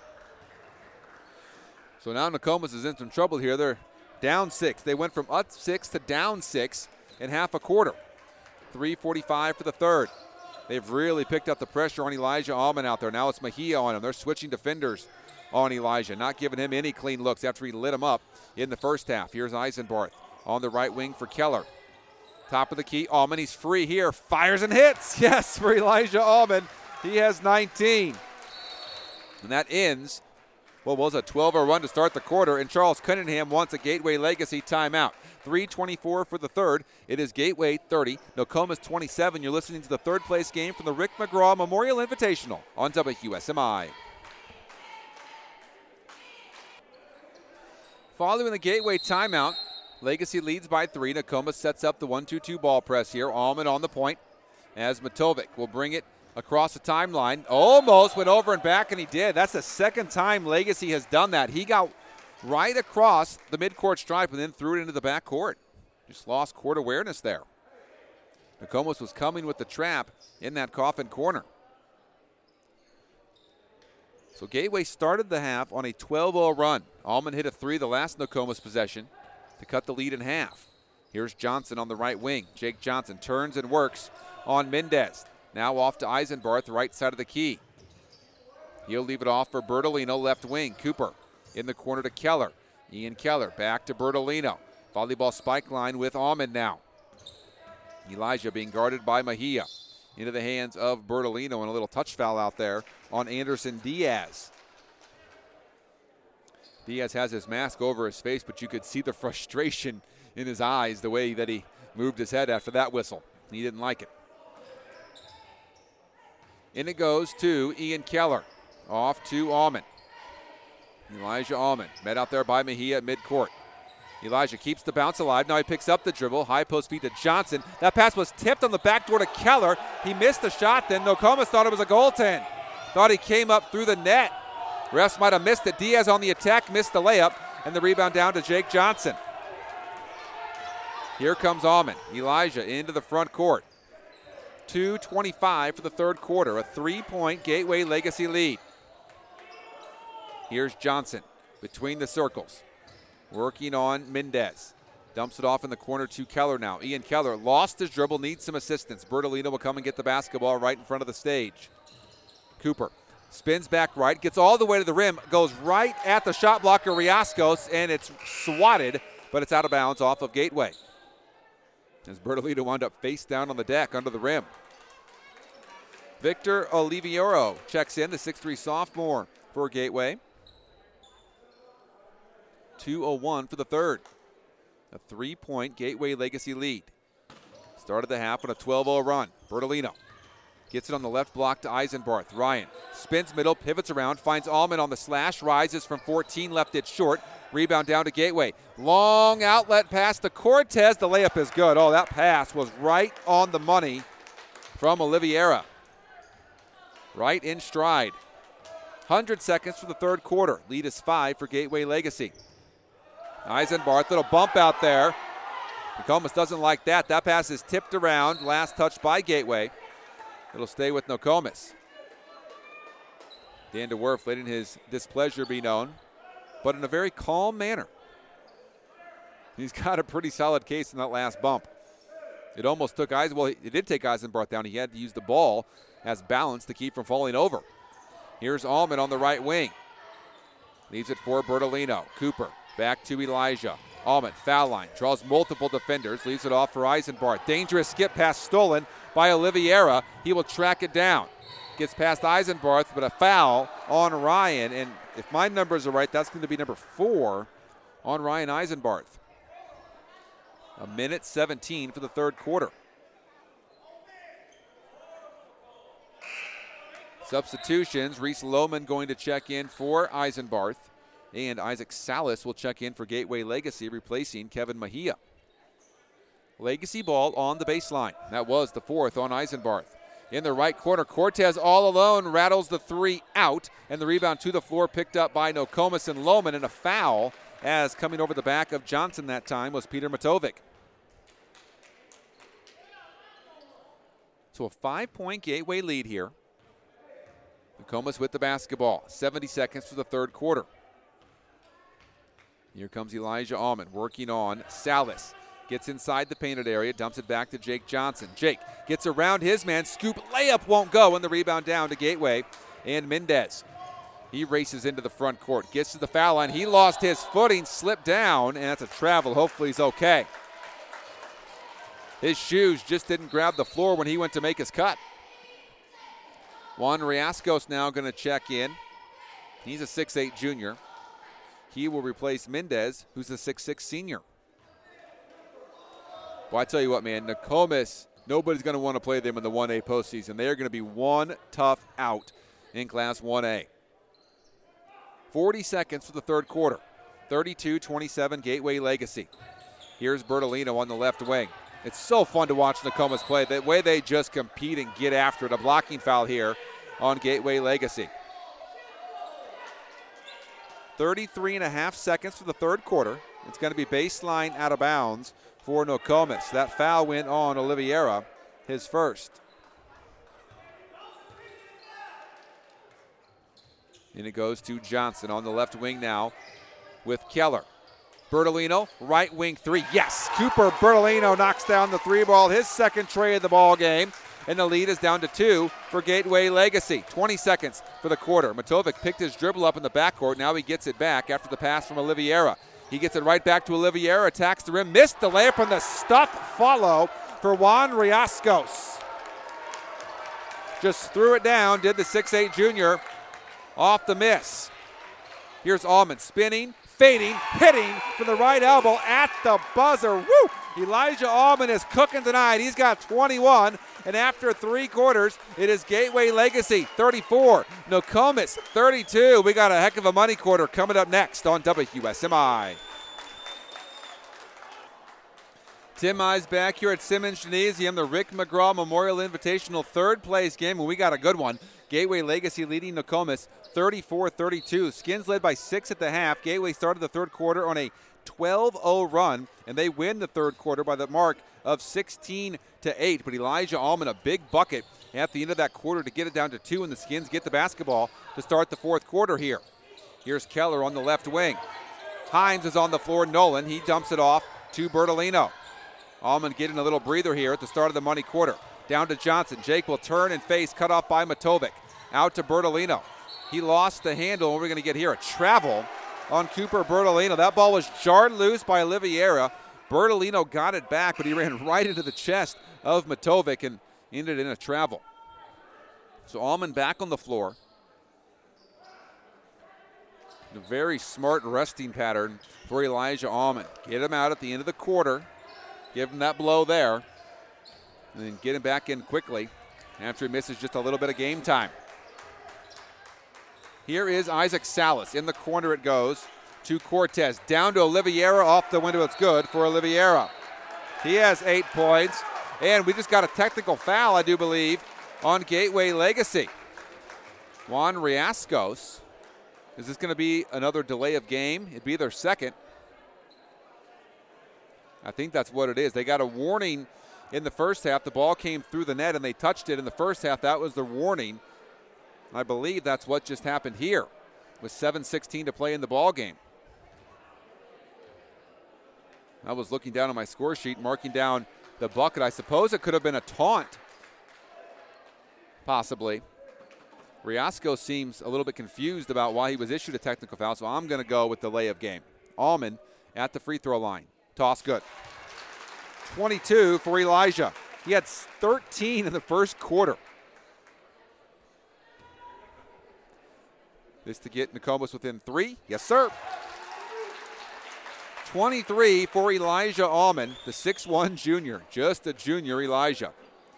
So now Nokomis is in some trouble here. They're down 6. They went from up 6 to down 6 in half a quarter. 3:45 for the third. They've really picked up the pressure on Elijah Allman out there. Now it's Mejia on him. They're switching defenders on Elijah, not giving him any clean looks after he lit him up in the first half. Here's Eisenbarth on the right wing for Keller. Top of the key, Allman, he's free here. Fires and hits. Yes, for Elijah Allman. He has 19. And that ends what was a 12-0 run to start the quarter, and Charles Cunningham wants a Gateway Legacy timeout. 3:24 for the third. It is Gateway 30, Nokomis 27. You're listening to the third place game from the Rick McGraw Memorial Invitational on WSMI. Following the Gateway timeout, Legacy leads by 3. Nokomis sets up the 1-2-2 ball press here. Allman on the point as Matovic will bring it across the timeline. Almost went over and back, and he did. That's the second time Legacy has done that. He got right across the midcourt stripe and then threw it into the backcourt. Just lost court awareness there. Nokomis was coming with the trap in that coffin corner. So Gateway started the half on a 12-0 run. Allman hit a 3 the last Nokomis possession to cut the lead in half. Here's Johnson on the right wing. Jake Johnson turns and works on Mendez. Now off to Eisenbarth, right side of the key. He'll leave it off for Bertolino, left wing. Cooper in the corner to Keller. Ian Keller back to Bertolino. Volleyball spike line with Allman now. Elijah being guarded by Mejia. Into the hands of Bertolino, and a little touch foul out there on Anderson Diaz. Diaz has his mask over his face, but you could see the frustration in his eyes, the way that he moved his head after that whistle. He didn't like it. In it goes to Ian Keller. Off to Allman. Elijah Allman met out there by Mejia at midcourt. Elijah keeps the bounce alive. Now he picks up the dribble. High post feed to Johnson. That pass was tipped on the backdoor to Keller. He missed the shot then. Nokomis thought it was a goaltend. Thought he came up through the net. Refs might have missed it. Diaz on the attack, missed the layup, and the rebound down to Jake Johnson. Here comes Allman. Elijah into the front court. 2:25 for the third quarter. A 3-point Gateway Legacy lead. Here's Johnson between the circles. Working on Mendez. Dumps it off in the corner to Keller now. Ian Keller lost his dribble, needs some assistance. Bertolino will come and get the basketball right in front of the stage. Cooper spins back right, gets all the way to the rim, goes right at the shot blocker Riascos, and it's swatted, but it's out of bounds off of Gateway. As Bertolino wound up face down on the deck under the rim. Victor Oliviero checks in, the 6'3 sophomore for Gateway. 2:01 for the third. A 3-point Gateway Legacy lead. Started the half on a 12-0 run. Bertolino gets it on the left block to Eisenbarth. Ryan spins middle, pivots around, finds Allman on the slash, rises from 14, left it short. Rebound down to Gateway. Long outlet pass to Cortez. The layup is good. Oh, that pass was right on the money from Oliveira. Right in stride. 100 seconds for the third quarter. Lead is 5 for Gateway Legacy. Eisenbarth, little bump out there. Nokomis doesn't like that. That pass is tipped around. Last touch by Gateway. It'll stay with Nokomis. Dan DeWerf letting his displeasure be known, but in a very calm manner. He's got a pretty solid case in that last bump. It almost took it did take Eisenbarth down. He had to use the ball as balance to keep from falling over. Here's Allman on the right wing. Leaves it for Bertolino. Cooper back to Elijah. Allman, foul line, draws multiple defenders, leaves it off for Eisenbarth. Dangerous skip pass stolen by Oliveira. He will track it down. Gets past Eisenbarth, but a foul on Ryan. And if my numbers are right, that's going to be number 4 on Ryan Eisenbarth. 1:17 for the third quarter. Substitutions, Reese Lohman going to check in for Eisenbarth, and Isaac Salas will check in for Gateway Legacy, replacing Kevin Mejia. Legacy ball on the baseline. That was the 4th on Eisenbarth. In the right corner, Cortez all alone rattles the 3 out, and the rebound to the floor picked up by Nokomis and Lohman, and a foul as coming over the back of Johnson that time was Peter Matovic. So a 5-point Gateway lead here. Nokomis with the basketball. 70 seconds for the third quarter. Here comes Elijah Allman working on Salas. Gets inside the painted area, dumps it back to Jake Johnson. Jake gets around his man. Scoop layup won't go, and the rebound down to Gateway and Mendez. He races into the front court, gets to the foul line. He lost his footing, slipped down, and that's a travel. Hopefully he's okay. His shoes just didn't grab the floor when he went to make his cut. Juan Riascos now going to check in. He's a 6'8 junior. He will replace Mendez, who's a 6'6 senior. Well, I tell you what, man, Nokomis, nobody's going to want to play them in the 1A postseason. They are going to be one tough out in Class 1A. 40 seconds for the third quarter. 32-27 Gateway Legacy. Here's Bertolino on the left wing. It's so fun to watch Nokomis play. The way they just compete and get after it. A blocking foul here on Gateway Legacy. 33.5 seconds for the third quarter. It's going to be baseline out of bounds for Nokomis. That foul went on Oliveira, his first. And it goes to Johnson on the left wing now with Keller. Bertolino, right wing 3. Yes, Cooper Bertolino knocks down the 3 ball, his second tray of the ball game. And the lead is down to 2 for Gateway Legacy. 20 seconds for the quarter. Matovic picked his dribble up in the backcourt. Now he gets it back after the pass from Oliveira. He gets it right back to Oliveira, attacks the rim, missed the layup, and the stuff follow for Juan Riascos. Just threw it down, did the 6'8 junior off the miss. Here's Allman spinning, fading, hitting from the right elbow at the buzzer. Woo! Elijah Allman is cooking tonight. He's got 21, and after 3 quarters, it is Gateway Legacy 34, Nokomis 32. We got a heck of a money quarter coming up next on WSMI. Tim Eyes back here at Simmons Gymnasium, the Rick McGraw Memorial Invitational third place game, and we got a good one. Gateway Legacy leading Nokomis 34-32. Skins led by 6 at the half. Gateway started the third quarter on a 12-0 run, and they win the third quarter by the mark of 16-8. But Elijah Allman, a big bucket at the end of that quarter to get it down to 2, and the Skins get the basketball to start the fourth quarter here. Here's Keller on the left wing. Hines is on the floor. Nolan, he dumps it off to Bertolino. Allman getting a little breather here at the start of the money quarter. Down to Johnson. Jake will turn and face, cut off by Matovic. Out to Bertolino. He lost the handle, and we're going to get here a travel on Cooper Bertolino. That ball was jarred loose by Oliveira. Bertolino got it back, but he ran right into the chest of Matovic and ended in a travel. So Allman back on the floor. A very smart resting pattern for Elijah Allman. Get him out at the end of the quarter. Give him that blow there. And then get him back in quickly after he misses just a little bit of game time. Here is Isaac Salas. In the corner it goes to Cortez. Down to Oliveira. Off the window. It's good for Oliveira. He has 8 points. And we just got a technical foul, I do believe, on Gateway Legacy. Juan Riascos. Is this going to be another delay of game? It'd be their second. I think that's what it is. They got a warning in the first half. The ball came through the net and they touched it in the first half. That was the warning. I believe that's what just happened here with 7:16 to play in the ball game. I was looking down on my score sheet, marking down the bucket. I suppose it could have been a taunt, possibly. Riasco seems a little bit confused about why he was issued a technical foul, so I'm going to go with delay of game. Allman at the free throw line. Toss good. 22 for Elijah. He had 13 in the first quarter. This to get Nokomis within 3. Yes, sir. 23 for Elijah Allman, the 6'1 junior. Just a junior, Elijah.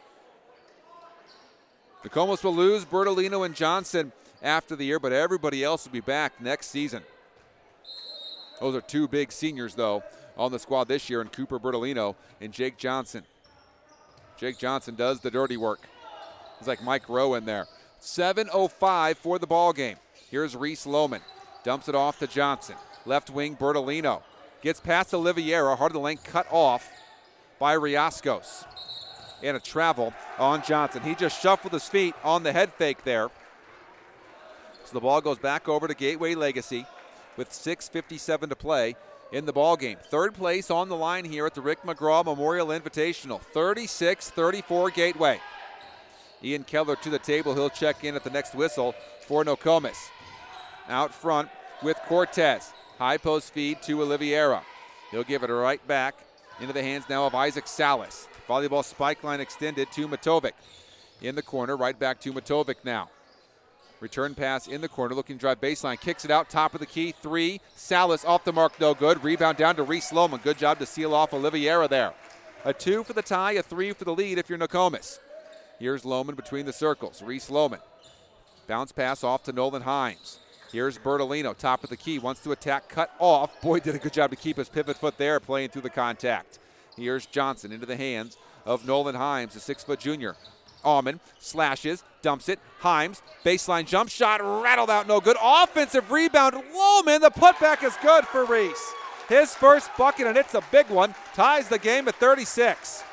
Nokomis will lose Bertolino and Johnson after the year, but everybody else will be back next season. Those are 2 big seniors, though, on the squad this year, in Cooper Bertolino and Jake Johnson. Jake Johnson does the dirty work. It's like Mike Rowe in there. 7:05 for the ball game. Here's Reese Lohman. Dumps it off to Johnson. Left wing Bertolino. Gets past Oliveira. Heart of the lane cut off by Riascos. And a travel on Johnson. He just shuffled his feet on the head fake there. So the ball goes back over to Gateway Legacy with 6:57 to play in the ball game. Third place on the line here at the Rick McGraw Memorial Invitational. 36-34 Gateway. Ian Keller to the table. He'll check in at the next whistle for Nokomis. Out front with Cortez. High post feed to Oliveira. He'll give it right back into the hands now of Isaac Salas. Volleyball spike line extended to Matovic. In the corner, right back to Matovic now. Return pass in the corner, looking to drive baseline. Kicks it out, top of the key, 3. Salas off the mark, no good. Rebound down to Reese Lohman. Good job to seal off Oliveira there. A 2 for the tie, a 3 for the lead if you're Nokomis. Here's Lohman between the circles. Reese Lohman. Bounce pass off to Nolan Himes. Here's Bertolino, top of the key, wants to attack, cut off. Boyd did a good job to keep his pivot foot there, playing through the contact. Here's Johnson into the hands of Nolan Himes, the 6-foot junior. Allman slashes, dumps it. Himes, baseline jump shot, rattled out, no good. Offensive rebound, Lohman, the putback is good for Reese. His first bucket, and it's a big one, ties the game at 36.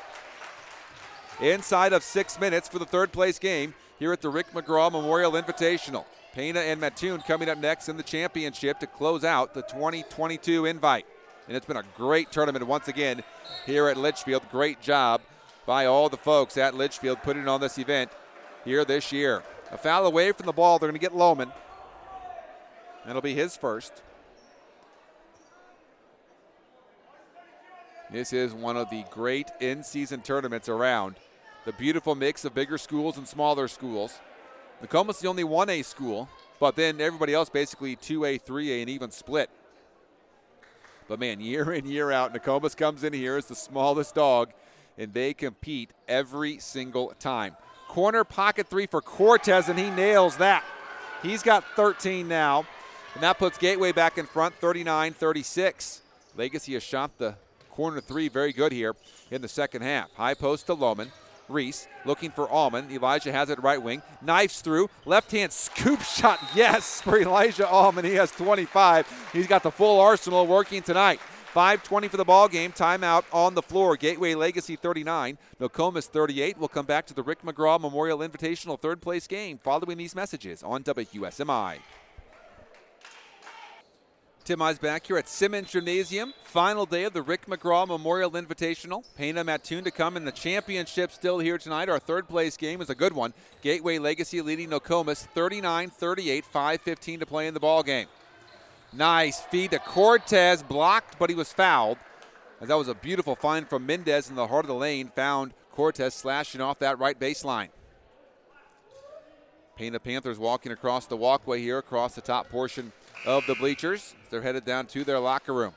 Inside of 6 minutes for the third place game here at the Rick McGraw Memorial Invitational. Pena and Mattoon coming up next in the championship to close out the 2022 invite. And it's been a great tournament once again here at Litchfield. Great job by all the folks at Litchfield putting on this event here this year. A foul away from the ball. They're going to get Lohman. That'll be his first. This is one of the great in-season tournaments around. The beautiful mix of bigger schools and smaller schools. Nokomis is the only 1A school, but then everybody else basically 2A, 3A, and even split. But man, year in, year out, Nokomis comes in here as the smallest dog, and they compete every single time. Corner pocket 3 for Cortez, and he nails that. He's got 13 now, and that puts Gateway back in front, 39-36. Legacy has shot the corner 3 very good here in the second half. High post to Lohman. Reese looking for Allman. Elijah has it right wing. Knifes through. Left hand scoop shot. Yes, for Elijah Allman. He has 25. He's got the full arsenal working tonight. 5:20 for the ball game. Timeout on the floor. Gateway Legacy 39. Nokomis 38. We'll come back to the Rick McGraw Memorial Invitational third place game following these messages on WSMI. Tim Eyes back here at Simmons Gymnasium. Final day of the Rick McGraw Memorial Invitational. Pena Mattoon to come in the championship still here tonight. Our third place game is a good one. Gateway Legacy leading Nokomis 39-38, 5:15 to play in the ball game. Nice feed to Cortez, blocked, but he was fouled. As that was a beautiful find from Mendez in the heart of the lane. Found Cortez slashing off that right baseline. Pena Panthers walking across the walkway here, across the top portion of the bleachers. They're headed down to their locker room.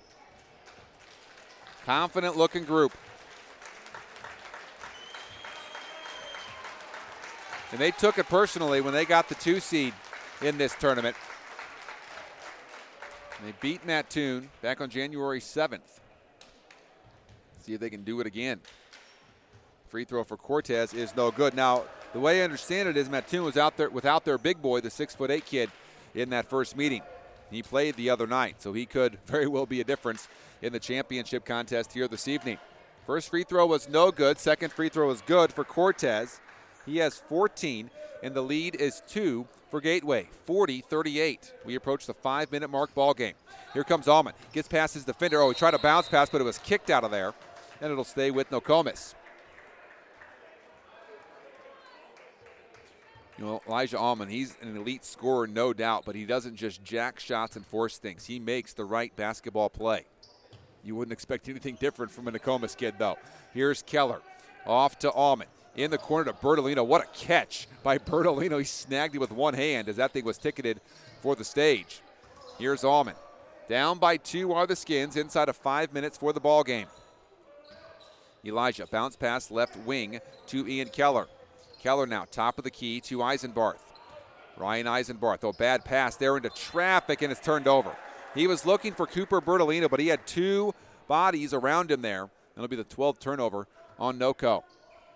Confident looking group. And they took it personally when they got the 2 seed in this tournament. And they beat Mattoon back on January 7th. See if they can do it again. Free throw for Cortez is no good. Now, the way I understand it is Mattoon was out there without their big boy, the 6'8" kid, in that first meeting. He played the other night, so he could very well be a difference in the championship contest here this evening. First free throw was no good. Second free throw was good for Cortez. He has 14 and the lead is 2 for Gateway, 40-38. We approach the 5-minute mark ball game. Here comes Allman. Gets past his defender. Oh, he tried a bounce pass, but it was kicked out of there, and it'll stay with Nokomis. You know, Elijah Allman, he's an elite scorer, no doubt, but he doesn't just jack shots and force things. He makes the right basketball play. You wouldn't expect anything different from a Nokomis kid, though. Here's Keller. Off to Allman. In the corner to Bertolino. What a catch by Bertolino. He snagged it with one hand as that thing was ticketed for the stage. Here's Allman. Down by 2 are the Skins inside of 5 minutes for the ball game. Elijah, bounce pass left wing to Ian Keller. Keller now top of the key to Eisenbarth. Ryan Eisenbarth, oh, bad pass there into traffic, and it's turned over. He was looking for Cooper Bertolino, but he had 2 bodies around him there. That'll be the 12th turnover on NoCo.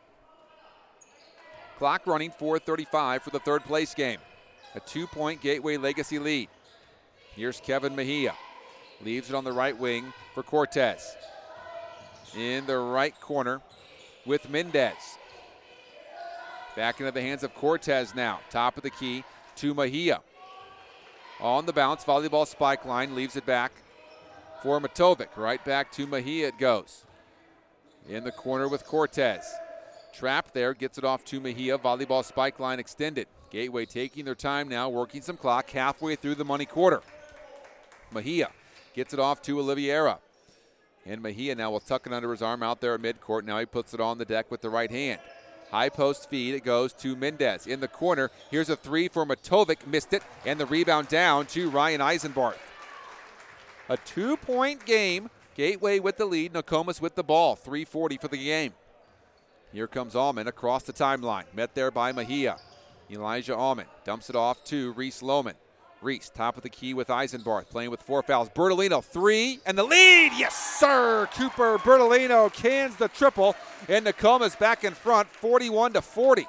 Clock running, 4:35 for the third place game. A 2-point Gateway Legacy lead. Here's Kevin Mejia. Leaves it on the right wing for Cortez. In the right corner with Mendez. Back into the hands of Cortez now. Top of the key to Mejia. On the bounce, volleyball spike line, leaves it back for Matovic. Right back to Mejia it goes. In the corner with Cortez. Trapped there, gets it off to Mejia. Volleyball spike line extended. Gateway taking their time now, working some clock, halfway through the money quarter. Mejia gets it off to Oliveira. And Mejia now will tuck it under his arm out there at midcourt. Now he puts it on the deck with the right hand. High post feed, it goes to Mendez. In the corner, here's a 3 for Matovic, missed it, and the rebound down to Ryan Eisenbarth. A 2-point game, Gateway with the lead, Nokomis with the ball, 3:40 for the game. Here comes Allman across the timeline, met there by Mejia. Elijah Allman dumps it off to Reese Lohman. Reese, top of the key with Eisenbarth, playing with 4 fouls. Bertolino, 3, and the lead, yes sir! Cooper Bertolino cans the triple, and Nokomis back in front, 41-40.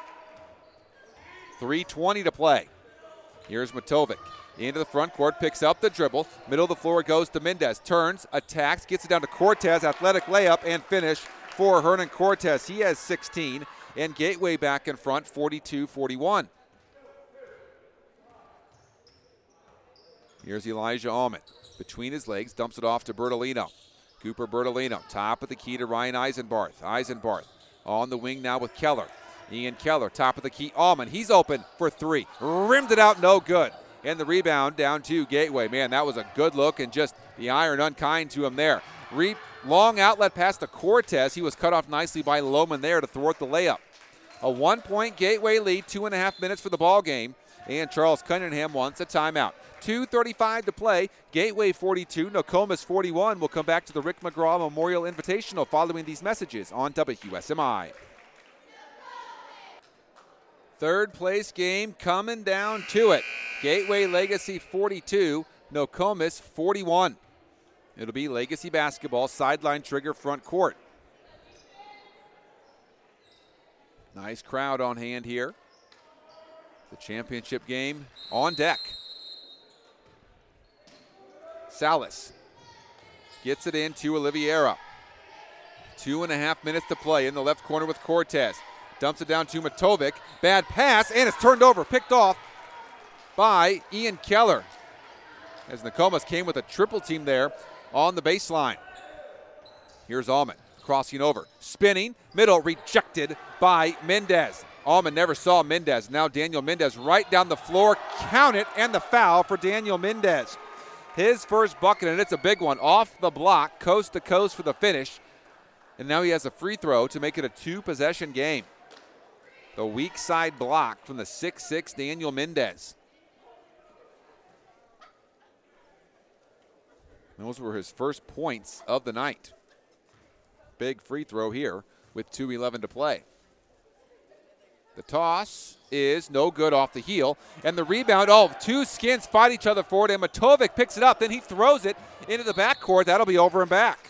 3:20 to play. Here's Matovic. Into the front court, picks up the dribble. Middle of the floor goes to Mendez. Turns, attacks, gets it down to Cortez. Athletic layup and finish for Hernan Cortez. He has 16, and Gateway back in front, 42-41. Here's Elijah Allman. Between his legs, dumps it off to Bertolino. Cooper Bertolino, top of the key to Ryan Eisenbarth. Eisenbarth on the wing now with Keller. Ian Keller, top of the key. Allman, he's open for 3. Rimmed it out, no good. And the rebound down to Gateway. Man, that was a good look, and just the iron unkind to him there. Long outlet pass to Cortez. He was cut off nicely by Lohman there to thwart the layup. A 1-point Gateway lead, 2.5 minutes for the ball game. And Charles Cunningham wants a timeout. 2:35 to play. Gateway 42, Nokomis 41. We'll come back to the Rick McGraw Memorial Invitational following these messages on WSMI. Third place game coming down to it. Gateway Legacy 42, Nokomis 41. It'll be Legacy basketball, sideline trigger, front court. Nice crowd on hand here. The championship game on deck. Salas gets it in to Oliveira. 2.5 minutes to play in the left corner with Cortez. Dumps it down to Matovic. Bad pass, and it's turned over. Picked off by Ian Keller. As Nokomis came with a triple team there on the baseline. Here's Allman crossing over. Spinning, middle, rejected by Mendez. Allman never saw Mendez. Now Daniel Mendez right down the floor. Count it, and the foul for Daniel Mendez. His first bucket, and it's a big one. Off the block, coast to coast for the finish. And now he has a free throw to make it a 2-possession game. The weak side block from the 6'6" Daniel Mendez. Those were his first points of the night. Big free throw here with 2:11 to play. The toss is no good off the heel. And the rebound, 2 Skins fight each other for it, and Matovic picks it up. Then he throws it into the backcourt. That'll be over and back.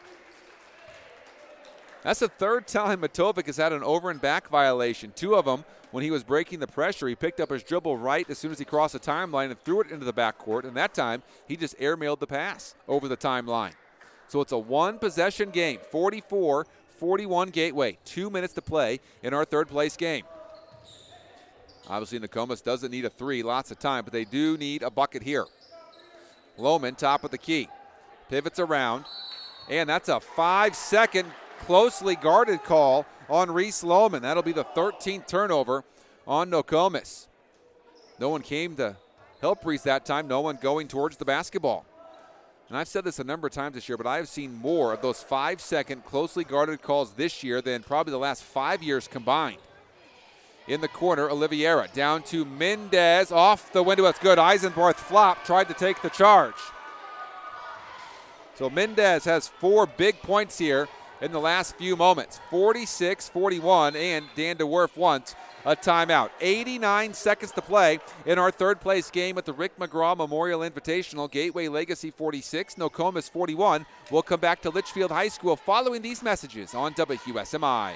That's the third time Matovic has had an over and back violation. 2 of them when he was breaking the pressure. He picked up his dribble right as soon as he crossed the timeline and threw it into the backcourt. And that time, he just airmailed the pass over the timeline. So it's a 1-possession game, 44-41 Gateway. 2 minutes to play in our third place game. Obviously, Nokomis doesn't need a three lots of time, but they do need a bucket here. Lohman, top of the key. Pivots around, and that's a 5-second closely guarded call on Reese Lohman. That'll be the 13th turnover on Nokomis. No one came to help Reese that time, no one going towards the basketball. And I've said this a number of times this year, but I have seen more of those 5-second closely guarded calls this year than probably the last 5 years combined. In the corner, Oliveira down to Mendez, off the window, that's good. Eisenbarth flopped, tried to take the charge. So Mendez has 4 big points here in the last few moments. 46-41, and Dan DeWerff wants a timeout. 89 seconds to play in our third place game at the Rick McGraw Memorial Invitational. Gateway Legacy 46, Nokomis 41. We'll come back to Litchfield High School following these messages on WQSMI.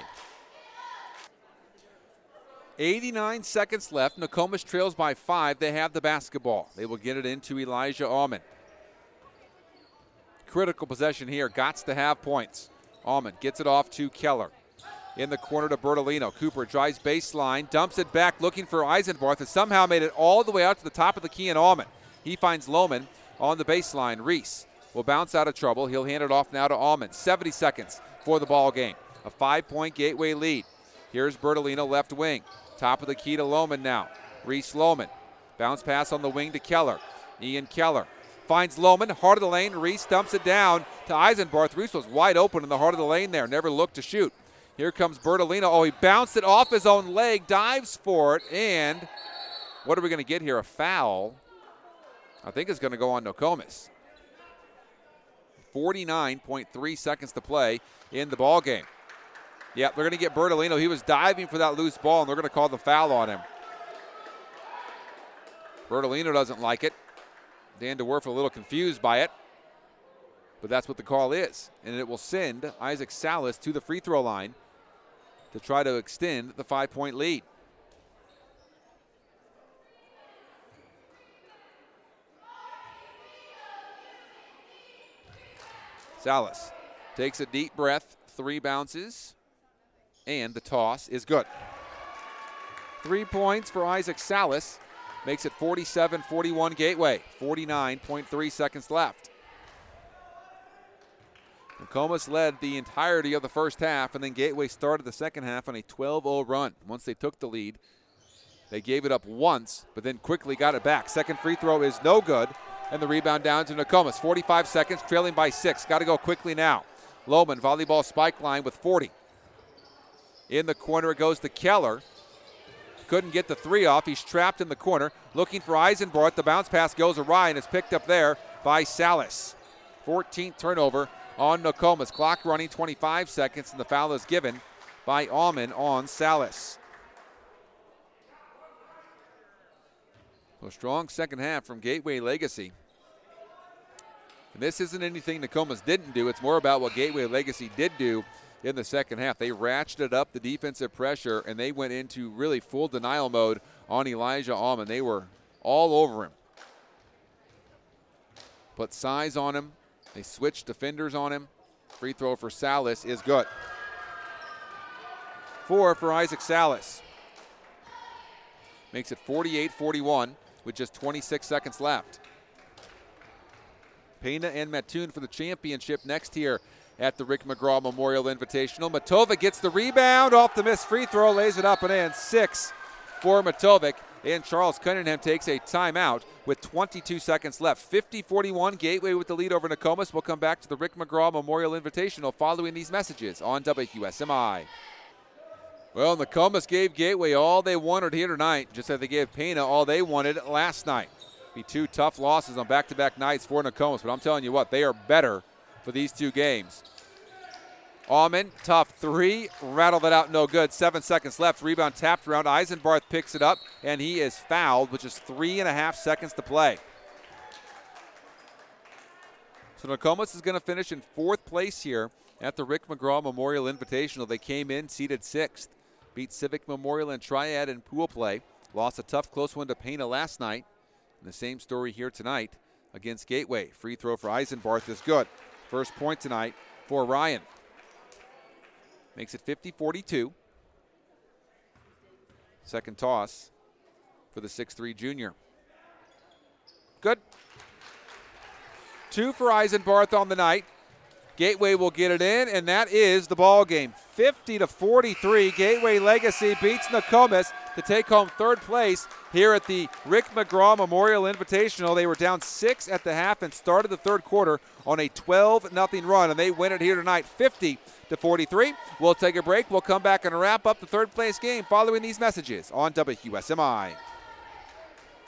89 seconds left. Nokomis trails by 5. They have the basketball. They will get it into Elijah Allman. Critical possession here. Gots to have points. Allman gets it off to Keller. In the corner to Bertolino. Cooper drives baseline, dumps it back, looking for Eisenbarth, and somehow made it all the way out to the top of the key in Allman. He finds Lohman on the baseline. Reese will bounce out of trouble. He'll hand it off now to Allman. 70 seconds for the ball game. A 5-point Gateway lead. Here's Bertolino, left wing. Top of the key to Lohman now. Reese Lohman. Bounce pass on the wing to Keller. Ian Keller finds Lohman, heart of the lane. Reese dumps it down to Eisenbarth. Reese was wide open in the heart of the lane there. Never looked to shoot. Here comes Bertolino. Oh, he bounced it off his own leg, dives for it, and what are we going to get here? A foul. I think it's going to go on Nokomis. 49.3 seconds to play in the ball game. Yeah, they're going to get Bertolino. He was diving for that loose ball, and they're going to call the foul on him. Bertolino doesn't like it. Dan DeWerff a little confused by it. But that's what the call is. And it will send Isaac Salas to the free throw line to try to extend the 5-point lead. Salas takes a deep breath, 3 bounces, and the toss is good. 3 points for Isaac Salas makes it 47-41 Gateway. 49.3 seconds left. Nokomis led the entirety of the first half, and then Gateway started the second half on a 12-0 run. Once they took the lead, they gave it up once, but then quickly got it back. Second free throw is no good, and the rebound down to Nokomis. 45 seconds, trailing by 6. Got to go quickly now. Lohman, volleyball spike line with 40. In the corner, it goes to Keller. Couldn't get the 3 off. He's trapped in the corner, looking for Eisenbarth. The bounce pass goes awry, and is picked up there by Salas. 14th turnover on Nokomis. Clock running, 25 seconds, and the foul is given by Allman on Salas. So a strong second half from Gateway Legacy. And this isn't anything Nokomis didn't do. It's more about what Gateway Legacy did do in the second half. They ratcheted up the defensive pressure, and they went into really full denial mode on Elijah Allman. They were all over him. Put size on him. They switched defenders on him. Free throw for Salas is good. 4 for Isaac Salas. Makes it 48-41 with just 26 seconds left. Pena and Mattoon for the championship next here at the Rick McGraw Memorial Invitational. Matovic gets the rebound off the missed free throw, lays it up and in. 6 for Matovic. And Charles Cunningham takes a timeout with 22 seconds left. 50-41, Gateway with the lead over Nokomis. We'll come back to the Rick McGraw Memorial Invitational following these messages on WQSMI. Well, Nokomis gave Gateway all they wanted here tonight, just as they gave Pena all they wanted last night. Be 2 tough losses on back-to-back nights for Nokomis, but I'm telling you what, they are better for these 2 games. Allman, tough 3, rattled it out, no good. 7 seconds left, rebound tapped around. Eisenbarth picks it up, and he is fouled with just 3.5 seconds to play. So Nokomis is going to finish in 4th place here at the Rick McGraw Memorial Invitational. They came in seeded 6th, beat Civic Memorial and Triad in pool play. Lost a tough, close one to Pena last night. And the same story here tonight against Gateway. Free throw for Eisenbarth is good. First point tonight for Ryan. Makes it 50-42. Second toss for the 6'3 junior. Good. 2 for Eisenbarth on the night. Gateway will get it in, and that is the ball game. 50-43, Gateway Legacy beats Nokomis to take home 3rd place here at the Rick McGraw Memorial Invitational. They were down 6 at the half and started the 3rd quarter on a 12-0 run, and they win it here tonight, 50-43. We'll take a break. We'll come back and wrap up the 3rd place game following these messages on WSMI.